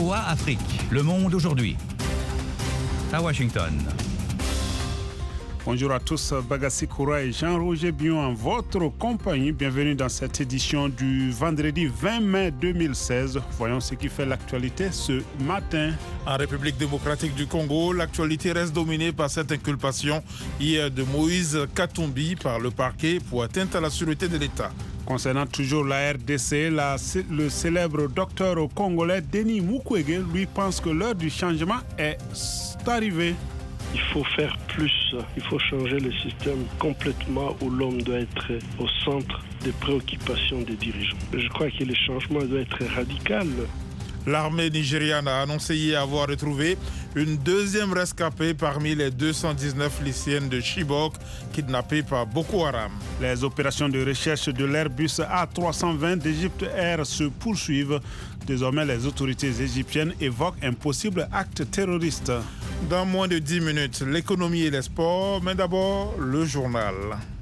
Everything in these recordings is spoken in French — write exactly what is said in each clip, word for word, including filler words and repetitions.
V O A Afrique, Le Monde aujourd'hui. À Washington. Bonjour à tous, Bagassi Koura et Jean-Roger Bion en votre compagnie. Bienvenue dans cette édition du vendredi vingt mai deux mille seize. Voyons ce qui fait l'actualité ce matin. En République démocratique du Congo, l'actualité reste dominée par cette inculpation hier de Moïse Katumbi par le parquet pour atteinte à la sûreté de l'État. Concernant toujours la R D C, la, le célèbre docteur congolais Denis Mukwege lui pense que l'heure du changement est arrivée. Il faut faire plus, il faut changer le système complètement où l'homme doit être au centre des préoccupations des dirigeants. Je crois que le changement doit être radical. L'armée nigériane a annoncé hier avoir retrouvé une deuxième rescapée parmi les deux cent dix-neuf lycéennes de Chibok kidnappées par Boko Haram. Les opérations de recherche de l'Airbus A trois cent vingt d'Égypte Air se poursuivent. Désormais, les autorités égyptiennes évoquent un possible acte terroriste. Dans moins de dix minutes, l'économie et les sports, mais d'abord le journal.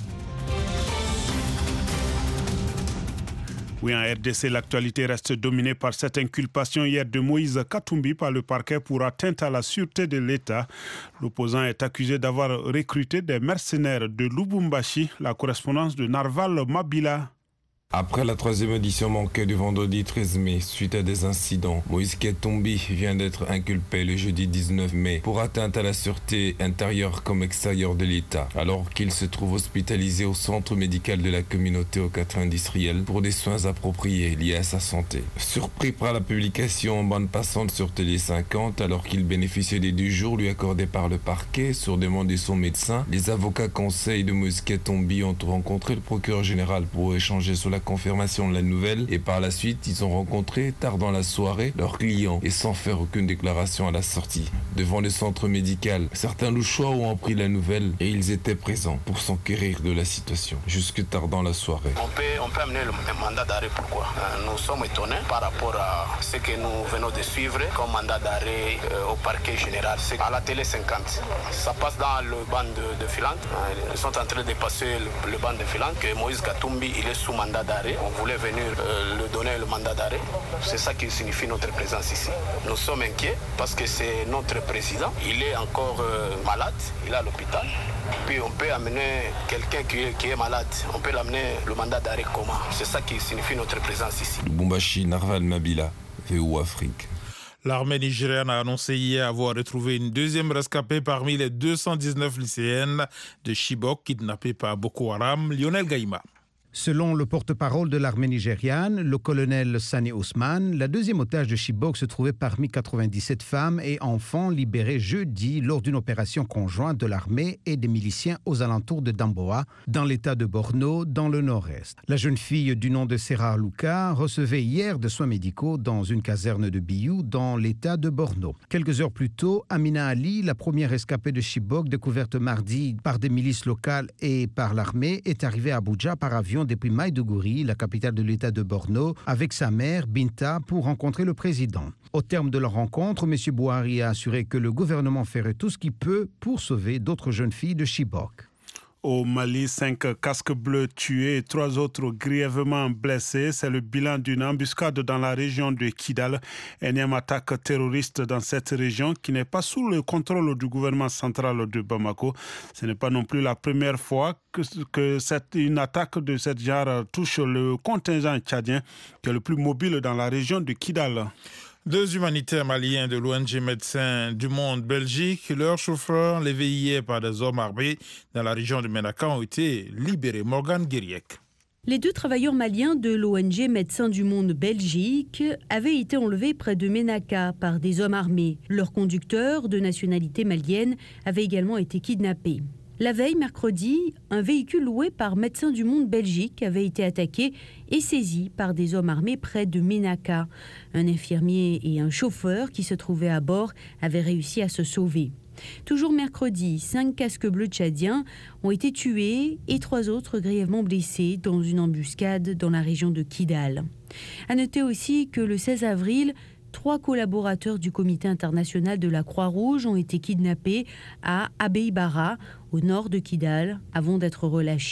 Oui, en R D C, l'actualité reste dominée par cette inculpation hier de Moïse Katumbi par le parquet pour atteinte à la sûreté de l'État. L'opposant est accusé d'avoir recruté des mercenaires de Lubumbashi, la correspondance de Narval Mabila. Après la troisième édition manquée du vendredi treize mai, suite à des incidents, Moïse Katumbi vient d'être inculpé le jeudi dix-neuf mai pour atteinte à la sûreté intérieure comme extérieure de l'État, alors qu'il se trouve hospitalisé au centre médical de la communauté au quartier industriel pour des soins appropriés liés à sa santé. Surpris par la publication en bande passante sur Télé cinquante, alors qu'il bénéficiait des deux jours lui accordés par le parquet sur demande de son médecin, les avocats conseils de Moïse Katumbi ont rencontré le procureur général pour échanger sur la La confirmation de la nouvelle et par la suite ils ont rencontré tard dans la soirée leurs clients et sans faire aucune déclaration à la sortie. Devant le centre médical, certains louchois ont appris la nouvelle et ils étaient présents pour s'enquérir de la situation jusque tard dans la soirée. On peut, on peut amener le mandat d'arrêt, pourquoi? Nous sommes étonnés par rapport à ce que nous venons de suivre comme mandat d'arrêt euh, au parquet général. C'est à la télé cinquante. Ça passe dans le banc de, de Filante. Ils sont en train de passer le, le banc de Filante que Moïse Katumbi il est sous mandat d'arrêt. On voulait venir euh, le donner le mandat d'arrêt. C'est ça qui signifie notre présence ici. Nous sommes inquiets parce que c'est notre président. Il est encore euh, malade, il est à l'hôpital. Puis on peut amener quelqu'un qui est, qui est malade. On peut l'amener le mandat d'arrêt comment? C'est ça qui signifie notre présence ici. Lubumbashi, Narval Mabila, V O A Afrique. L'armée nigériane a annoncé hier avoir retrouvé une deuxième rescapée parmi les deux cent dix-neuf lycéennes de Chibok kidnappées par Boko Haram, Lionel Gaïma. Selon le porte-parole de l'armée nigériane, le colonel Sani Ousmane, la deuxième otage de Chibok se trouvait parmi quatre-vingt-dix-sept femmes et enfants libérés jeudi lors d'une opération conjointe de l'armée et des miliciens aux alentours de Damboa, dans l'état de Borno, dans le nord-est. La jeune fille du nom de Serra Luka recevait hier des soins médicaux dans une caserne de Biou, dans l'état de Borno. Quelques heures plus tôt, Amina Ali, la première escapée de Chibok, découverte mardi par des milices locales et par l'armée, est arrivée à Abuja par avion depuis Maïdougouri, la capitale de l'état de Borno, avec sa mère, Binta, pour rencontrer le président. Au terme de leur rencontre, M. Bouhari a assuré que le gouvernement ferait tout ce qu'il peut pour sauver d'autres jeunes filles de Chibok. Au Mali, cinq casques bleus tués et trois autres grièvement blessés. C'est le bilan d'une embuscade dans la région de Kidal. Énième attaque terroriste dans cette région qui n'est pas sous le contrôle du gouvernement central de Bamako. Ce n'est pas non plus la première fois que, que cette, une attaque de ce genre touche le contingent tchadien qui est le plus mobile dans la région de Kidal. Deux humanitaires maliens de l'O N G Médecins du Monde Belgique, leurs chauffeurs, éveillés par des hommes armés dans la région de Ménaka, ont été libérés. Morgane Guériec. Les deux travailleurs maliens de l'O N G Médecins du Monde Belgique avaient été enlevés près de Ménaka par des hommes armés. Leur conducteur, de nationalité malienne, avait également été kidnappé. La veille, mercredi, un véhicule loué par Médecins du Monde Belgique avait été attaqué et saisi par des hommes armés près de Ménaka. Un infirmier et un chauffeur qui se trouvaient à bord avaient réussi à se sauver. Toujours mercredi, cinq casques bleus tchadiens ont été tués et trois autres grièvement blessés dans une embuscade dans la région de Kidal. À noter aussi que le seize avril, trois collaborateurs du Comité international de la Croix-Rouge ont été kidnappés à Abeibara, au nord de Kidal, avant d'être relâchés.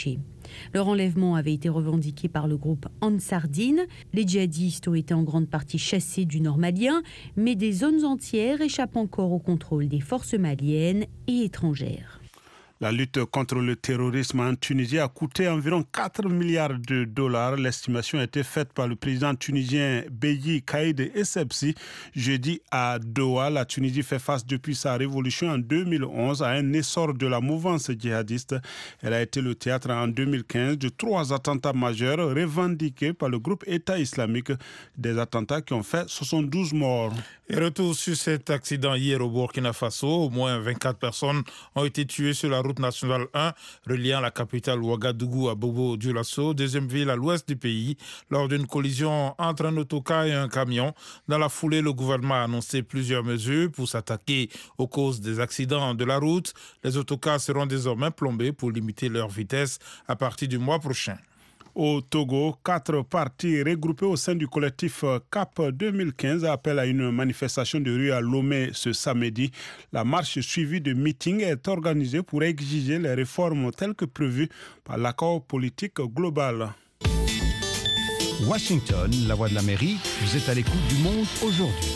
Leur enlèvement avait été revendiqué par le groupe Ansardine. Les djihadistes ont été en grande partie chassés du nord malien, mais des zones entières échappent encore au contrôle des forces maliennes et étrangères. La lutte contre le terrorisme en Tunisie a coûté environ quatre milliards de dollars. L'estimation a été faite par le président tunisien Beyi Caïd Essebsi jeudi à Doha. La Tunisie fait face depuis sa révolution en deux mille onze à un essor de la mouvance djihadiste. Elle a été le théâtre en deux mille quinze de trois attentats majeurs revendiqués par le groupe État islamique. Des attentats qui ont fait soixante-douze morts. Et retour sur cet accident hier au Burkina Faso. Au moins vingt-quatre personnes ont été tuées sur la route nationale un, reliant la capitale Ouagadougou à Bobo-Dioulasso, deuxième ville à l'ouest du pays, lors d'une collision entre un autocar et un camion. Dans la foulée, le gouvernement a annoncé plusieurs mesures pour s'attaquer aux causes des accidents de la route. Les autocars seront désormais plombés pour limiter leur vitesse à partir du mois prochain. Au Togo, quatre partis regroupés au sein du collectif C A P deux mille quinze appellent à une manifestation de rue à Lomé ce samedi. La marche suivie de meetings est organisée pour exiger les réformes telles que prévues par l'accord politique global. Washington, la voix de l'Amérique, vous êtes à l'écoute du Monde aujourd'hui.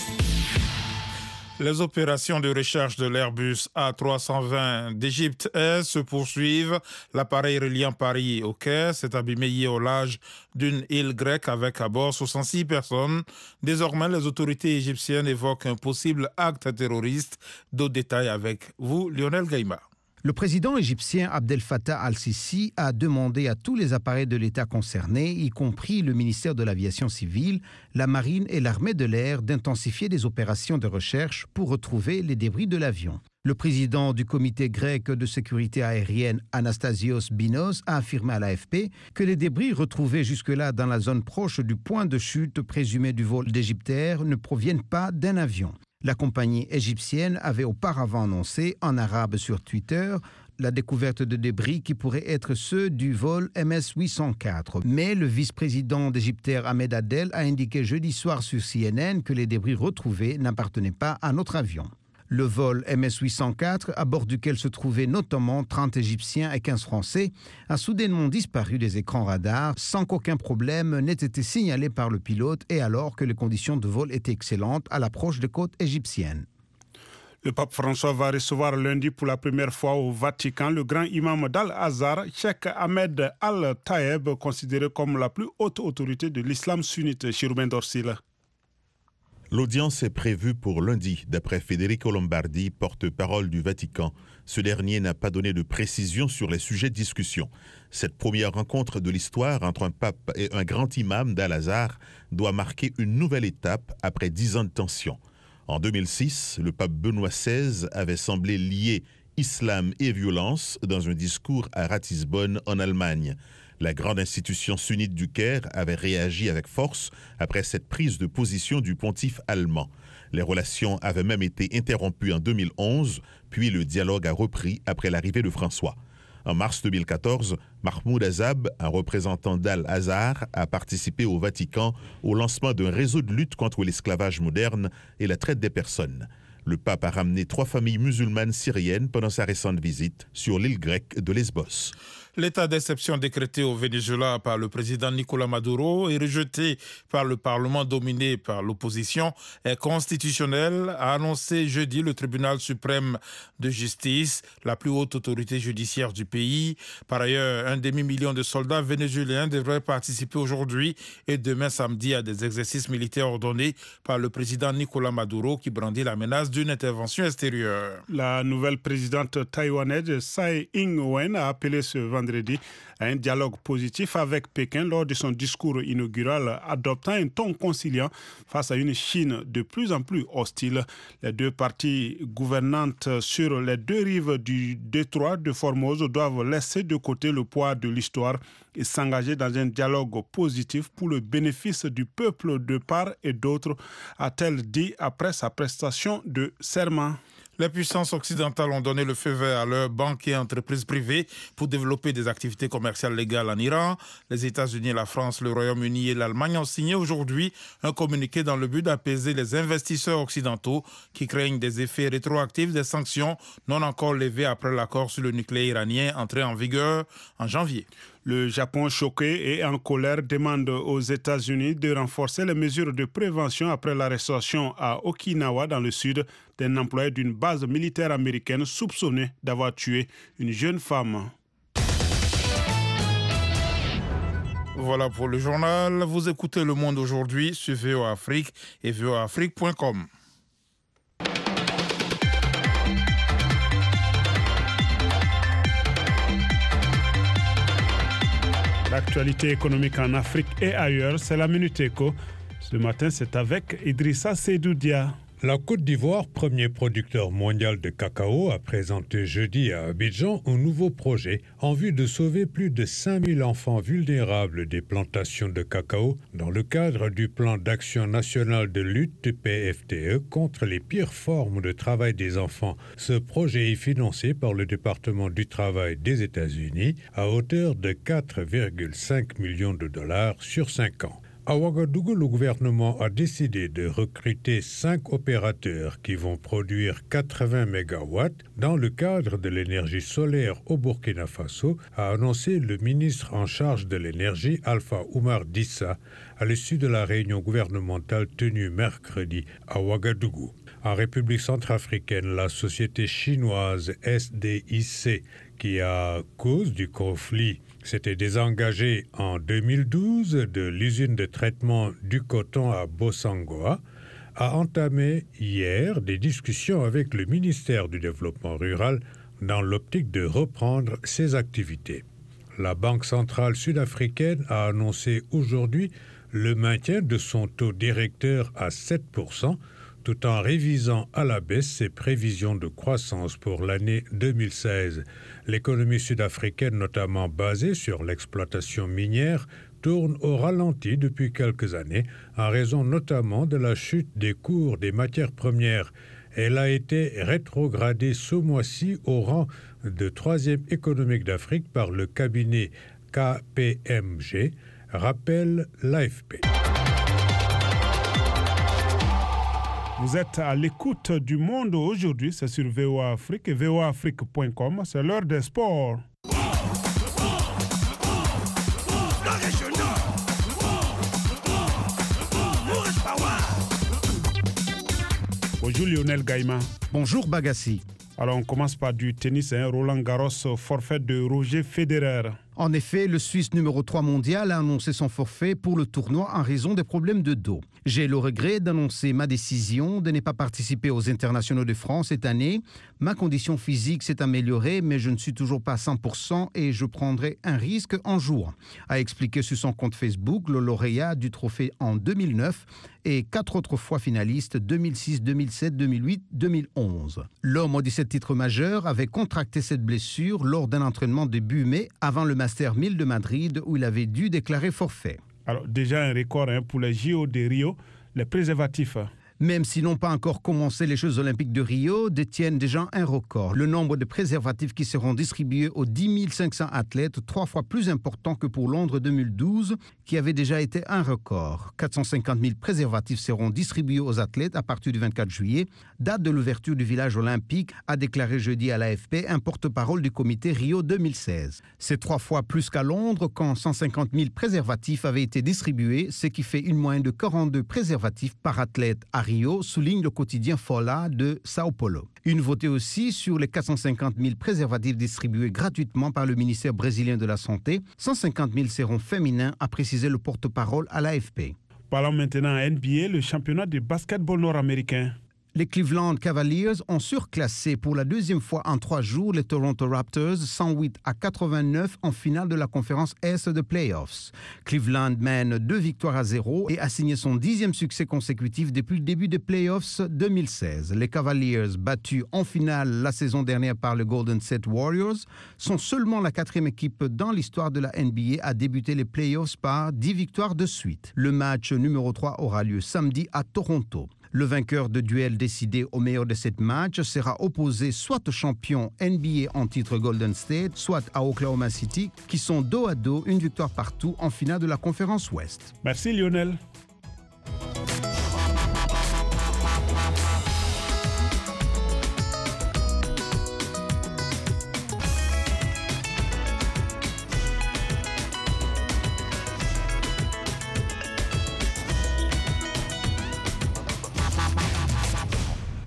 Les opérations de recherche de l'Airbus A trois cent vingt d'Égypte Air se poursuivent. L'appareil reliant Paris au Caire s'est abîmé hier au large d'une île grecque avec à bord soixante-six personnes. Désormais, les autorités égyptiennes évoquent un possible acte terroriste. D'autres détails avec vous, Lionel Gaïma. Le président égyptien Abdel Fattah al-Sisi a demandé à tous les appareils de l'État concernés, y compris le ministère de l'Aviation civile, la Marine et l'Armée de l'air, d'intensifier des opérations de recherche pour retrouver les débris de l'avion. Le président du comité grec de sécurité aérienne, Anastasios Binos, a affirmé à l'A F P que les débris retrouvés jusque-là dans la zone proche du point de chute présumé du vol d'Égyptair ne proviennent pas d'un avion. La compagnie égyptienne avait auparavant annoncé en arabe sur Twitter la découverte de débris qui pourraient être ceux du vol M S huit cent quatre. Mais le vice-président d'Égyptair Ahmed Adel a indiqué jeudi soir sur C N N que les débris retrouvés n'appartenaient pas à notre avion. Le vol M S huit cent quatre, à bord duquel se trouvaient notamment trente Égyptiens et quinze Français, a soudainement disparu des écrans radars sans qu'aucun problème n'ait été signalé par le pilote et alors que les conditions de vol étaient excellentes à l'approche des côtes égyptiennes. Le pape François va recevoir lundi pour la première fois au Vatican le grand imam d'Al-Azhar, Cheikh Ahmed Al-Taeb, considéré comme la plus haute autorité de l'islam sunnite. Chirouben Dorsil. L'audience est prévue pour lundi, d'après Federico Lombardi, porte-parole du Vatican. Ce dernier n'a pas donné de précision sur les sujets de discussion. Cette première rencontre de l'histoire entre un pape et un grand imam d'Al-Azhar doit marquer une nouvelle étape après dix ans de tension. En deux mille six, le pape Benoît seize avait semblé lier islam et violence dans un discours à Ratisbonne en Allemagne. La grande institution sunnite du Caire avait réagi avec force après cette prise de position du pontife allemand. Les relations avaient même été interrompues en deux mille onze, puis le dialogue a repris après l'arrivée de François. En mars deux mille quatorze, Mahmoud Azab, un représentant d'Al-Azhar, a participé au Vatican au lancement d'un réseau de lutte contre l'esclavage moderne et la traite des personnes. Le pape a ramené trois familles musulmanes syriennes pendant sa récente visite sur l'île grecque de Lesbos. L'état d'exception décrété au Venezuela par le président Nicolás Maduro et rejeté par le Parlement dominé par l'opposition est constitutionnel, a annoncé jeudi le tribunal suprême de justice, la plus haute autorité judiciaire du pays. Par ailleurs, un demi-million de soldats vénézuéliens devraient participer aujourd'hui et demain samedi à des exercices militaires ordonnés par le président Nicolás Maduro qui brandit la menace d'une intervention extérieure. La nouvelle présidente taïwanaise Tsai Ing-wen a appelé ce vendredi à un dialogue positif avec Pékin lors de son discours inaugural, adoptant un ton conciliant face à une Chine de plus en plus hostile. Les deux parties gouvernantes sur les deux rives du détroit de Formose doivent laisser de côté le poids de l'histoire et s'engager dans un dialogue positif pour le bénéfice du peuple de part et d'autre, a-t-elle dit après sa prestation de serment. Les puissances occidentales ont donné le feu vert à leurs banques et entreprises privées pour développer des activités commerciales légales en Iran. Les États-Unis, la France, le Royaume-Uni et l'Allemagne ont signé aujourd'hui un communiqué dans le but d'apaiser les investisseurs occidentaux qui craignent des effets rétroactifs des sanctions non encore levées après l'accord sur le nucléaire iranien entré en vigueur en janvier. Le Japon, choqué et en colère, demande aux États-Unis de renforcer les mesures de prévention après l'arrestation à Okinawa, dans le sud, d'un employé d'une base militaire américaine soupçonné d'avoir tué une jeune femme. Voilà pour le journal. Vous écoutez Le Monde aujourd'hui sur V O A Afrique et V O A Afrique point com. L'actualité économique en Afrique et ailleurs, c'est la Minute Éco. Ce matin, c'est avec Idrissa Seydoudia. La Côte d'Ivoire, premier producteur mondial de cacao, a présenté jeudi à Abidjan un nouveau projet en vue de sauver plus de cinq mille enfants vulnérables des plantations de cacao dans le cadre du plan d'action national de lutte P F T E contre les pires formes de travail des enfants. Ce projet est financé par le département du travail des États-Unis à hauteur de quatre virgule cinq millions de dollars sur cinq ans. À Ouagadougou, le gouvernement a décidé de recruter cinq opérateurs qui vont produire quatre-vingts mégawatts dans le cadre de l'énergie solaire au Burkina Faso, a annoncé le ministre en charge de l'énergie, Alpha Oumar Dissa, à l'issue de la réunion gouvernementale tenue mercredi à Ouagadougou. En République centrafricaine, la société chinoise S D I C, qui à cause du conflit s'était désengagée en deux mille douze de l'usine de traitement du coton à Bossangoa, a entamé hier des discussions avec le ministère du Développement rural dans l'optique de reprendre ses activités. La Banque centrale sud-africaine a annoncé aujourd'hui le maintien de son taux directeur à sept pour cent, tout en révisant à la baisse ses prévisions de croissance pour l'année deux mille seize. L'économie sud-africaine, notamment basée sur l'exploitation minière, tourne au ralenti depuis quelques années, en raison notamment de la chute des cours des matières premières. Elle a été rétrogradée ce mois-ci au rang de troisième économique d'Afrique par le cabinet K P M G, rappelle l'A F P. Vous êtes à l'écoute du Monde aujourd'hui, c'est sur V O A Afrique et V O A Afrique point com, c'est l'heure des sports. Bonjour Lionel Gaïma. Bonjour Bagassi. Alors on commence par du tennis, hein. Roland Garros, forfait de Roger Federer. En effet, le Suisse numéro trois mondial a annoncé son forfait pour le tournoi en raison des problèmes de dos. J'ai le regret d'annoncer ma décision de ne pas participer aux internationaux de France cette année. Ma condition physique s'est améliorée, mais je ne suis toujours pas à cent pour cent et je prendrai un risque en jouant, a expliqué sur son compte Facebook le lauréat du trophée en deux mille neuf et quatre autres fois finaliste deux mille six, deux mille sept, deux mille huit, deux mille onze. L'homme aux dix-sept titres majeurs avait contracté cette blessure lors d'un entraînement début mai avant le Master mille de Madrid où il avait dû déclarer forfait. Alors déjà un record hein, pour les J O de Rio, les préservatifs. Même s'ils n'ont pas encore commencé les Jeux Olympiques de Rio, détiennent déjà un record. Le nombre de préservatifs qui seront distribués aux dix mille cinq cents athlètes, trois fois plus important que pour Londres deux mille douze, qui avait déjà été un record. quatre cent cinquante mille préservatifs seront distribués aux athlètes à partir du vingt-quatre juillet, date de l'ouverture du village olympique, a déclaré jeudi à l'A F P un porte-parole du comité Rio deux mille seize. C'est trois fois plus qu'à Londres quand cent cinquante mille préservatifs avaient été distribués, ce qui fait une moyenne de quarante-deux préservatifs par athlète à Rio, souligne le quotidien Folha de Sao Paulo. Une votée aussi sur les quatre cent cinquante mille préservatifs distribués gratuitement par le ministère brésilien de la Santé. cent cinquante mille seront féminins, a précisé le porte-parole à l'A F P. Parlons maintenant à N B A, le championnat de basketball nord-américain. Les Cleveland Cavaliers ont surclassé pour la deuxième fois en trois jours les Toronto Raptors cent huit à quatre-vingt-neuf en finale de la conférence Est de Playoffs. Cleveland mène deux victoires à zéro et a signé son dixième succès consécutif depuis le début des Playoffs deux mille seize. Les Cavaliers, battus en finale la saison dernière par le Golden State Warriors, sont seulement la quatrième équipe dans l'histoire de la N B A à débuter les Playoffs par dix victoires de suite. Le match numéro trois aura lieu samedi à Toronto. Le vainqueur de duel décidé au meilleur de cette match sera opposé soit au champion N B A en titre Golden State, soit à Oklahoma City, qui sont dos à dos, une victoire partout en finale de la conférence Ouest. Merci Lionel.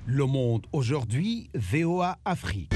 Le Monde aujourd'hui, V O A Afrique.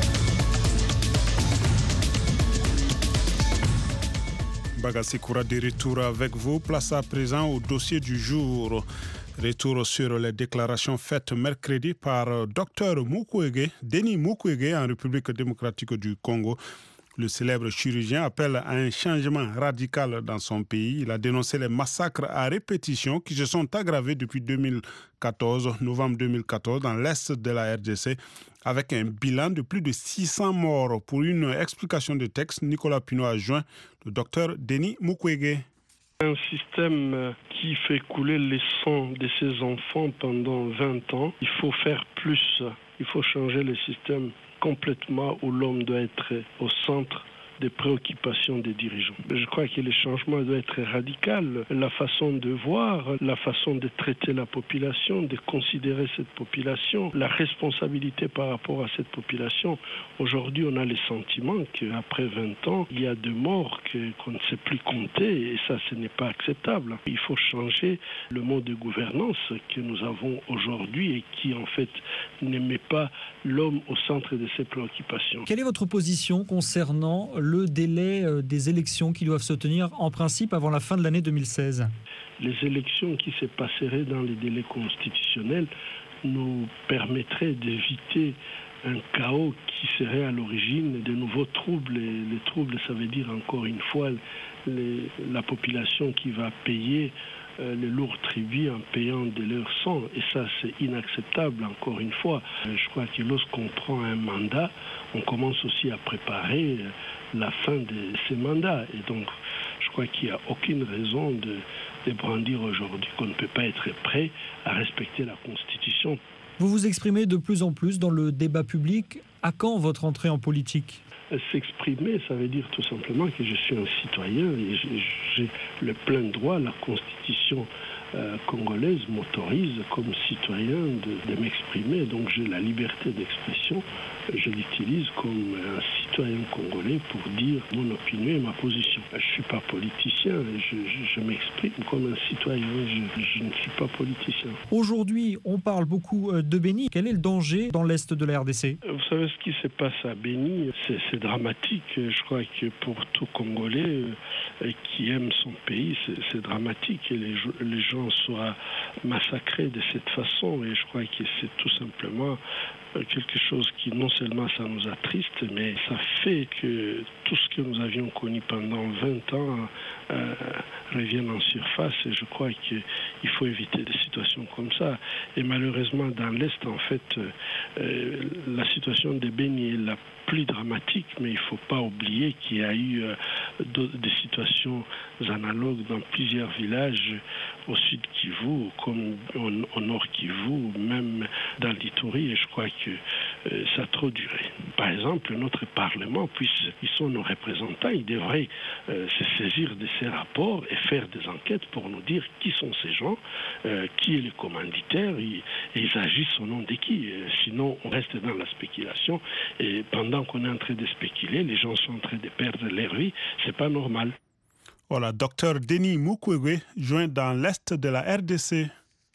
Bagassi Koura de retour avec vous. Place à présent au dossier du jour. Retour sur les déclarations faites mercredi par Dr Mukwege, Denis Mukwege en République démocratique du Congo. Le célèbre chirurgien appelle à un changement radical dans son pays. Il a dénoncé les massacres à répétition qui se sont aggravés depuis deux mille quatorze, novembre deux mille quatorze, dans l'est de la R D C, avec un bilan de plus de six cents morts. Pour une explication de texte, Nicolas Pinault a joint le docteur Denis Mukwege. Un système qui fait couler le sang de ses enfants pendant vingt ans, il faut faire plus. Il faut changer le système complètement où l'homme doit être au centre des préoccupations des dirigeants. Je crois que le changement doit être radical. La façon de voir, la façon de traiter la population, de considérer cette population, la responsabilité par rapport à cette population. Aujourd'hui, on a le sentiment qu'après vingt ans, il y a des morts que, qu'on ne sait plus compter et ça, ce n'est pas acceptable. Il faut changer le mode de gouvernance que nous avons aujourd'hui et qui, en fait, ne met pas l'homme au centre de ses préoccupations. Quelle est votre position concernant le délai des élections qui doivent se tenir en principe avant la fin de l'année deux mille seize? Les élections qui se passeraient dans les délais constitutionnels nous permettraient d'éviter un chaos qui serait à l'origine de nouveaux troubles. Et les troubles, ça veut dire encore une fois les, la population qui va payer euh, le lourd tribut en payant de leur sang. Et ça, c'est inacceptable, encore une fois. Je crois que lorsqu'on prend un mandat, on commence aussi à préparer la fin de ces mandats. Et donc, je crois qu'il n'y a aucune raison de, de brandir aujourd'hui qu'on ne peut pas être prêt à respecter la Constitution. Vous vous exprimez de plus en plus dans le débat public. À quand votre entrée en politique ? S'exprimer, ça veut dire tout simplement que je suis un citoyen et j'ai le plein droit, la Constitution euh, congolaise m'autorise comme citoyen de, de m'exprimer, donc j'ai la liberté d'expression, je l'utilise comme un citoyen congolais pour dire mon opinion et ma position. Je ne suis pas politicien, je, je, je m'exprime comme un citoyen, je, je ne suis pas politicien. Aujourd'hui, on parle beaucoup de Béni. Quel est le danger dans l'est de la R D C ? Vous savez ce qui se passe à Béni, c'est, c'est dramatique. Je crois que pour tout Congolais euh, qui aime son pays, c'est, c'est dramatique que les, les gens soient massacrés de cette façon. Et je crois que c'est tout simplement quelque chose qui non seulement ça nous attriste, mais ça fait que tout ce que nous avions connu pendant vingt ans euh, revienne en surface. Et je crois qu'il faut éviter des situations comme ça. Et malheureusement, dans l'Est, en fait, euh, la situation de Béni est la plus dramatique, mais il ne faut pas oublier qu'il y a eu euh, des situations analogues dans plusieurs villages au sud Kivu, comme au, au nord Kivu, même dans l'Ituri, et je crois que euh, ça a trop duré. Par exemple, notre Parlement, puisqu'ils sont nos représentants, ils devraient euh, se saisir de ces rapports et faire des enquêtes pour nous dire qui sont ces gens, euh, qui est le commanditaire, et, et ils agissent au nom de qui. Sinon, on reste dans la spéculation, et pendant qu'on est en train de spéculer, les gens sont en train de perdre leur vie, c'est pas normal. Voilà, docteur Denis Mukwege, joint dans l'est de la R D C.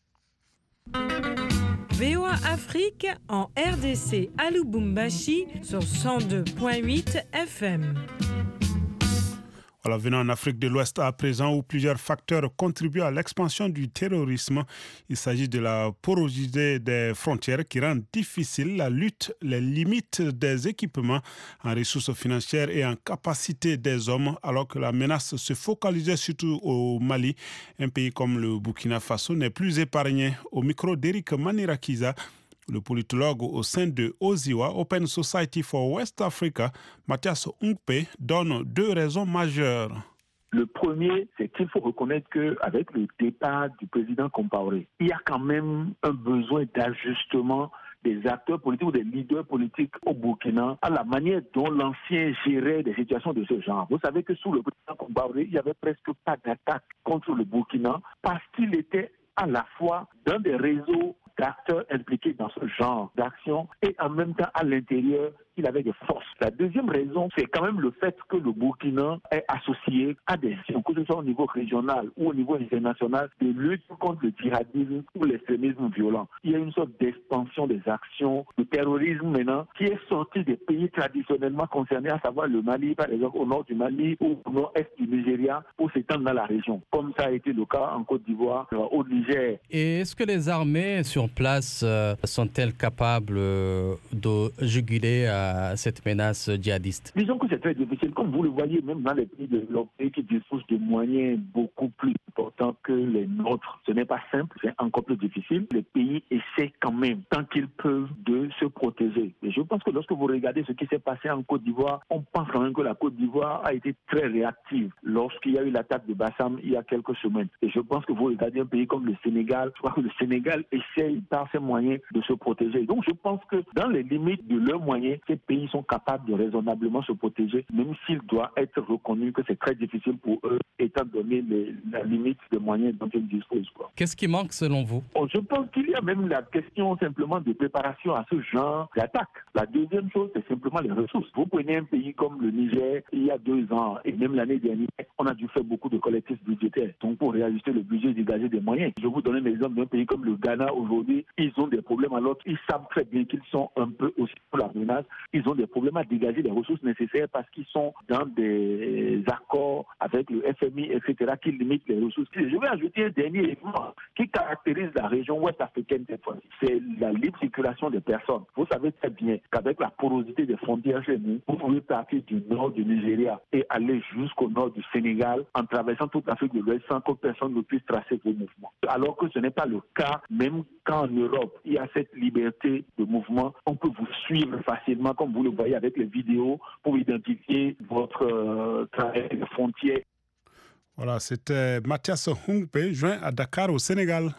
V O A Afrique en R D C à Lubumbashi sur cent deux virgule huit F M. Voilà, venant en Afrique de l'Ouest à présent, où plusieurs facteurs contribuent à l'expansion du terrorisme. Il s'agit de la porosité des frontières qui rend difficile la lutte, les limites des équipements en ressources financières et en capacité des hommes, alors que la menace se focalisait surtout au Mali. Un pays comme le Burkina Faso n'est plus épargné. Au micro d'Eric Manirakiza, le politologue au sein de Oziwa, Open Society for West Africa, Mathias Unkpe, donne deux raisons majeures. Le premier, c'est qu'il faut reconnaître qu'avec le départ du président Compaoré, il y a quand même un besoin d'ajustement des acteurs politiques ou des leaders politiques au Burkina à la manière dont l'ancien gérait des situations de ce genre. Vous savez que sous le président Compaoré, il n'y avait presque pas d'attaque contre le Burkina parce qu'il était à la fois dans des réseaux d'acteurs impliqués dans ce genre d'action et en même temps à l'intérieur, il avait des forces. La deuxième raison, c'est quand même le fait que le Burkina est associé à des actions, que ce soit au niveau régional ou au niveau international, de lutte contre le djihadisme ou l'extrémisme violent. Il y a une sorte d'expansion des actions de terrorisme maintenant qui est sortie des pays traditionnellement concernés, à savoir le Mali, par exemple, au nord du Mali ou au nord-est du Nigeria, pour s'étendre dans la région, comme ça a été le cas en Côte d'Ivoire, au Niger. Et est-ce que les armées sur place euh, sont-elles capables euh, de juguler à cette menace djihadiste? Disons que c'est très difficile. Comme vous le voyez, même dans les pays développés qui disposent de moyens beaucoup plus importants que les nôtres, ce n'est pas simple, c'est encore plus difficile. Les pays essaient quand même, tant qu'ils peuvent, de se protéger. Et je pense que lorsque vous regardez ce qui s'est passé en Côte d'Ivoire, on pense quand même que la Côte d'Ivoire a été très réactive lorsqu'il y a eu l'attaque de Bassam il y a quelques semaines. Et je pense que vous regardez un pays comme le Sénégal, je crois que le Sénégal essaye par ses moyens de se protéger. Donc je pense que dans les limites de leurs moyens, ces pays sont capables de raisonnablement se protéger, même s'il doit être reconnu que c'est très difficile pour eux, étant donné les, la limite des moyens dont ils disposent. Quoi. Qu'est-ce qui manque selon vous? Oh, je pense qu'il y a même la question simplement de préparation à ce genre d'attaque. La deuxième chose, c'est simplement les ressources. Vous prenez un pays comme le Niger, il y a deux ans, et même l'année dernière, on a dû faire beaucoup de collectifs budgétaires. Donc pour réajuster le budget, dégager des moyens. Je vous donne un exemple d'un pays comme le Ghana aujourd'hui, ils ont des problèmes alors qu'ils savent très bien qu'ils sont un peu aussi pour la menace. Ils ont des problèmes à dégager les ressources nécessaires parce qu'ils sont dans des accords avec le F M I, et cetera, qui limitent les ressources. Je vais ajouter un dernier élément qui caractérise la région ouest africaine cette fois-ci. C'est la libre circulation des personnes. Vous savez très bien qu'avec la porosité des frontières chez nous, vous pouvez partir du nord du Nigeria et aller jusqu'au nord du Sénégal en traversant toute l'Afrique de l'Ouest sans que personne ne puisse tracer vos mouvements. Alors que ce n'est pas le cas, même quand en Europe, il y a cette liberté de mouvement, on peut vous suivre facilement, comme vous le voyez avec les vidéos, pour identifier votre euh, travail de frontières. Voilà, c'était Mathias Hungpe, joint à Dakar au Sénégal.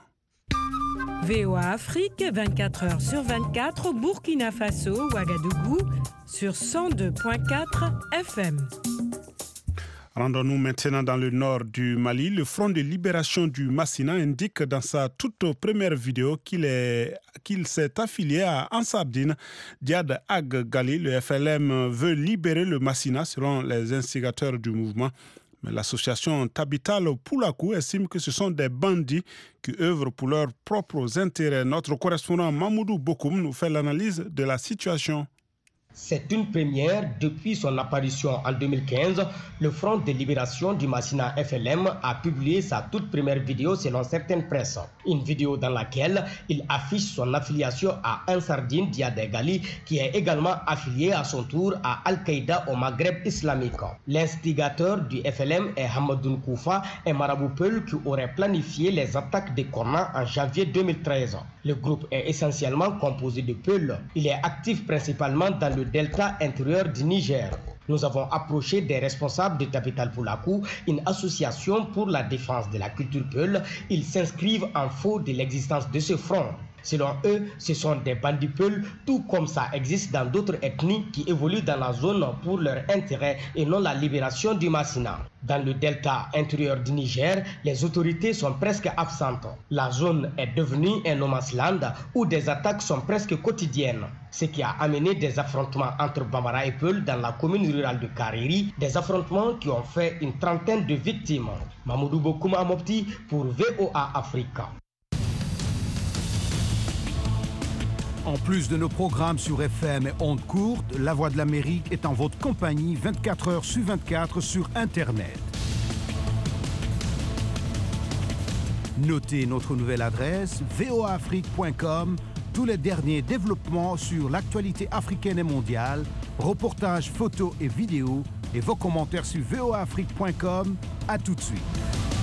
V O A Afrique, vingt-quatre heures sur vingt-quatre, Burkina Faso, Ouagadougou, sur cent deux virgule quatre F M. Rendons-nous maintenant dans le nord du Mali. Le Front de libération du Massina indique dans sa toute première vidéo qu'il, est, qu'il s'est affilié à Ansardine Diad Ag Gali. Le F L M veut libérer le Massina selon les instigateurs du mouvement. Mais l'association Tabital Poulakou estime que ce sont des bandits qui œuvrent pour leurs propres intérêts. Notre correspondant Mamoudou Bokoum nous fait l'analyse de la situation. C'est une première depuis son apparition en deux mille quinze. Le Front de libération du Massina F L M a publié sa toute première vidéo selon certaines presses. Une vidéo dans laquelle il affiche son affiliation à Ansardine Diad Gali, qui est également affilié à son tour à Al-Qaïda au Maghreb islamique. L'instigateur du F L M est Hamadoun Koufa, un marabout peul qui aurait planifié les attaques de Korna en janvier deux mille treize. Le groupe est essentiellement composé de peuls. Il est actif principalement dans le delta intérieur du Niger. Nous avons approché des responsables de Tabital Poulakou, une association pour la défense de la culture peul. Ils s'inscrivent en faux de l'existence de ce front. Selon eux, ce sont des bandits peuls, tout comme ça existe dans d'autres ethnies qui évoluent dans la zone pour leur intérêt et non la libération du Massina. Dans le delta intérieur du Niger, les autorités sont presque absentes. La zone est devenue un no man's land où des attaques sont presque quotidiennes. Ce qui a amené des affrontements entre Bambara et Peul dans la commune rurale de Kariri, des affrontements qui ont fait une trentaine de victimes. Mamoudou Bokouma Mopti pour V O A Africa. En plus de nos programmes sur F M et ondes courtes, La Voix de l'Amérique est en votre compagnie vingt-quatre heures sur vingt-quatre sur Internet. Notez notre nouvelle adresse v o a afrique point com, tous les derniers développements sur l'actualité africaine et mondiale, reportages, photos et vidéos, et vos commentaires sur v o a afrique point com. À tout de suite.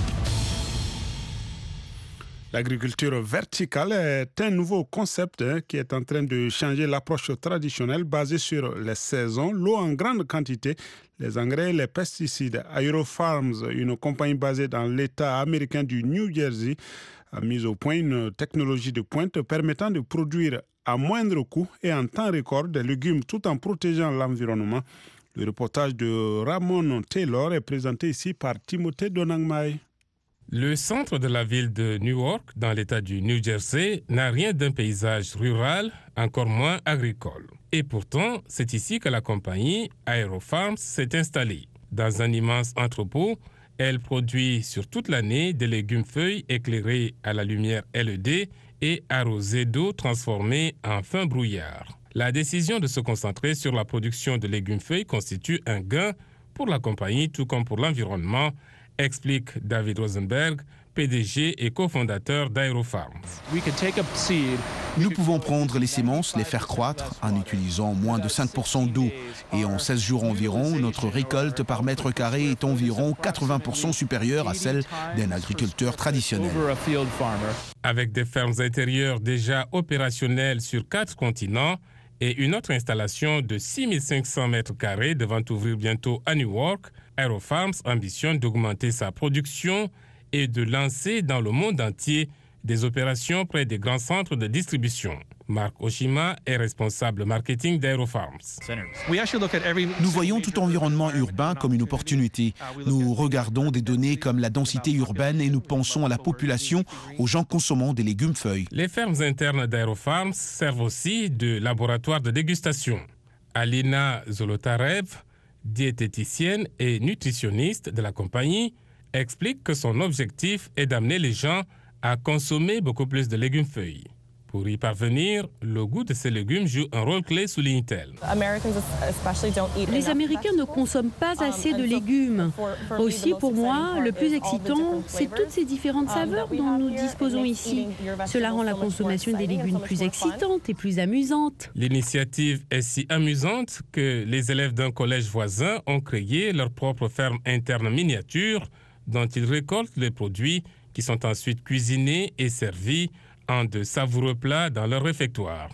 L'agriculture verticale est un nouveau concept hein, qui est en train de changer l'approche traditionnelle basée sur les saisons, l'eau en grande quantité, les engrais et les pesticides. Aerofarms, une compagnie basée dans l'État américain du New Jersey, a mis au point une technologie de pointe permettant de produire à moindre coût et en temps record des légumes tout en protégeant l'environnement. Le reportage de Ramon Taylor est présenté ici par Timothée Donangmai. Le centre de la ville de Newark, dans l'État du New Jersey, n'a rien d'un paysage rural, encore moins agricole. Et pourtant, c'est ici que la compagnie AeroFarms s'est installée. Dans un immense entrepôt, elle produit sur toute l'année des légumes-feuilles éclairés à la lumière L E D et arrosés d'eau transformée en fin brouillard. La décision de se concentrer sur la production de légumes-feuilles constitue un gain pour la compagnie, tout comme pour l'environnement, explique David Rosenberg, P D G et cofondateur d'AeroFarms. Nous pouvons prendre les semences, les faire croître en utilisant moins de cinq pour cent d'eau. Et en seize jours environ, notre récolte par mètre carré est environ quatre-vingts pour cent supérieure à celle d'un agriculteur traditionnel. Avec des fermes intérieures déjà opérationnelles sur quatre continents et une autre installation de six mille cinq cents mètres carrés devant ouvrir bientôt à Newark, AeroFarms ambitionne d'augmenter sa production et de lancer dans le monde entier des opérations près des grands centres de distribution. Mark Oshima est responsable marketing d'AeroFarms. Nous voyons tout environnement urbain comme une opportunité. Nous regardons des données comme la densité urbaine et nous pensons à la population, aux gens consommant des légumes-feuilles. Les fermes internes d'AeroFarms servent aussi de laboratoire de dégustation. Alina Zolotarev, diététicienne et nutritionniste de la compagnie, explique que son objectif est d'amener les gens à consommer beaucoup plus de légumes-feuilles. Pour y parvenir, le goût de ces légumes joue un rôle clé, souligne-t-elle. Les Américains ne consomment pas assez de légumes. Aussi, pour moi, le plus excitant, c'est toutes ces différentes saveurs dont nous disposons ici. Cela rend la consommation des légumes plus excitante et plus amusante. L'initiative est si amusante que les élèves d'un collège voisin ont créé leur propre ferme interne miniature dont ils récoltent les produits qui sont ensuite cuisinés et servis en de savoureux plats dans leur réfectoire.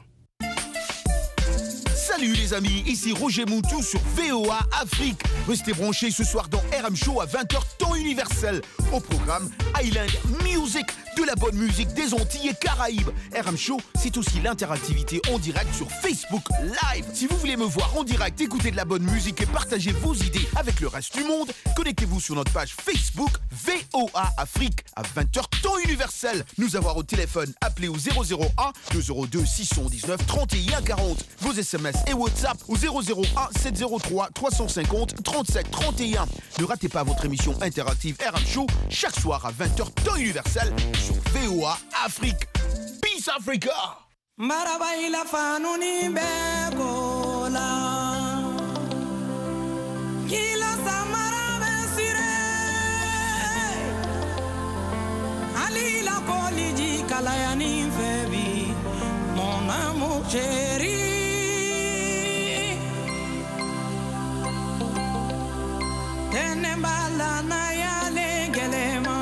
Salut les amis, ici Roger Moutou sur V O A Afrique. Restez branchés ce soir dans R M Show à vingt heures temps universel. Au programme Island Music, de la bonne musique des Antilles et Caraïbes. R M Show, c'est aussi l'interactivité en direct sur Facebook Live. Si vous voulez me voir en direct, écouter de la bonne musique et partager vos idées avec le reste du monde, connectez-vous sur notre page Facebook V O A Afrique à vingt heures temps universel. Nous avoir au téléphone, appelez au zéro zéro un deux zéro deux six un neuf trente et un quarante. Vos S M S et WhatsApp au zéro zéro un sept zéro trois trois cent cinquante trente-sept trente et un. Ne ratez pas votre émission interactive R M Show chaque soir à vingt heures temps universel sur V O A Afrique. Peace Africa. Marabaila fanuni bekola. Kila samara besire. Ali la koliji kalayani febi. Mon amour chéri. Tenembala na yale gelema.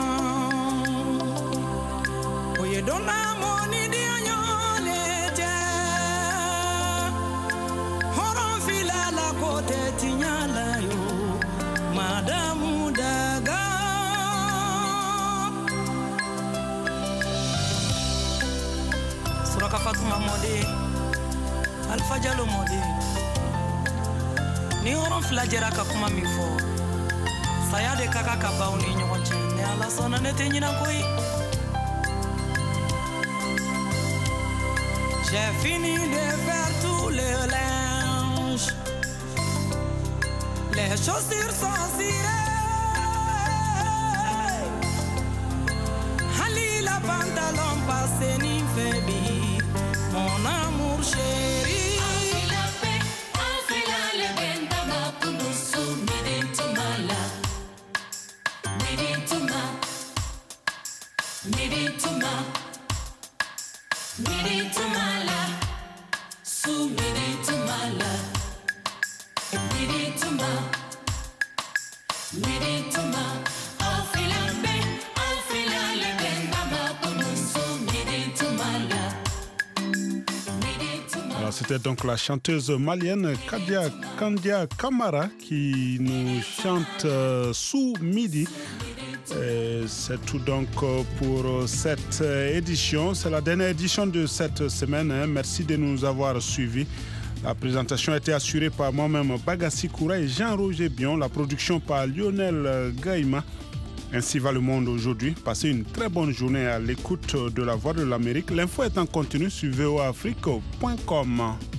Oye dona moni di anyolete. Horon fila la kote tinyala yo. Madamu daga. Suraka Fatuma mode. Alpha Jalo mode. Ni horon fila jeraka kuma mifo. Saya de kaka kabau ni nyonche ne ala sona ne tenyina koi. J'ai fini de faire tout le linge. Les chaussures sont cirées. Hali la pantalon passé ni febi. Mon amour chéri. C'était donc la chanteuse malienne Kadia Kandia Kamara qui nous chante euh, sous midi. Et c'est tout donc pour cette édition. C'est la dernière édition de cette semaine. Hein. Merci de nous avoir suivis. La présentation a été assurée par moi-même, Bagassi Koura et Jean-Roger Bion. La production par Lionel Gaïma. Ainsi va le monde aujourd'hui. Passez une très bonne journée à l'écoute de la Voix de l'Amérique. L'info est en continu sur v o a afrique point com.